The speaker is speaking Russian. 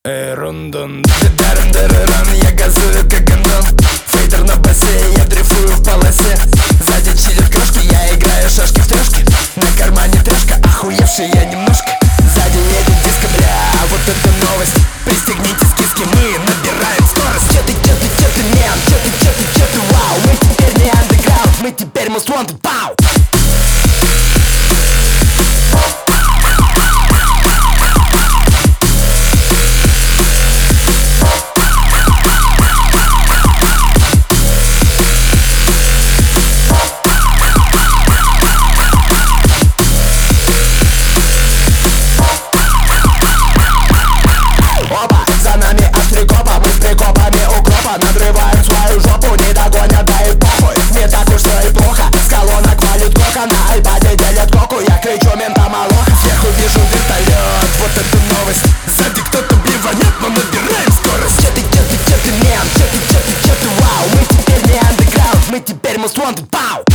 Рундун, даран, я газую как гондон. Фейдер на бассе, я дрейфую в полосе. Сзади чилит крошки, я играю шашки в трешке. На кармане трешка, охуевший я немножко. Сзади едет диско, бля, вот это новость. Пристегнитесь киски, мы набираем скорость. Че ты, мент, че ты, вау. Мы теперь не андеграунд, мы теперь most wanted, пау. Надрываем свою жопу, не догонят, да и похуй. Не так уж все и плохо, с колонок валит кока. На айпаде делят коку, я кричу ментам алоха. Сверху вижу вертолет, вот это новость. Сзади кто-то блеванет, но набираем скорость. Че ты, мент, че ты, вау. Мы теперь не андеграунд, мы теперь most wanted, пау.